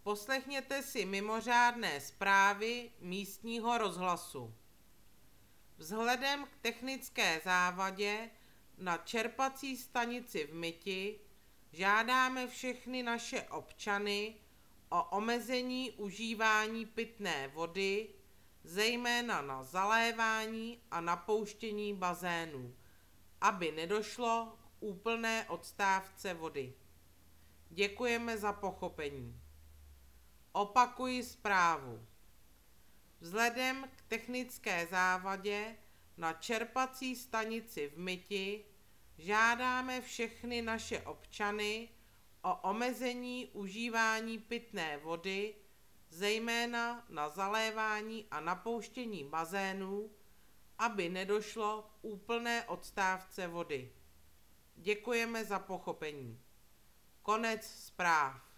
Poslechněte si mimořádné zprávy místního rozhlasu. Vzhledem k technické závadě na čerpací stanici v Myti žádáme všechny naše občany o omezení užívání pitné vody, zejména na zalévání a napouštění bazénů, aby nedošlo k úplné odstávce vody. Děkujeme za pochopení. Opakuji zprávu. Vzhledem k technické závadě na čerpací stanici v Myti žádáme všechny naše občany o omezení užívání pitné vody, zejména na zalévání a napouštění bazénů, aby nedošlo k úplné odstávce vody. Děkujeme za pochopení. Konec zpráv.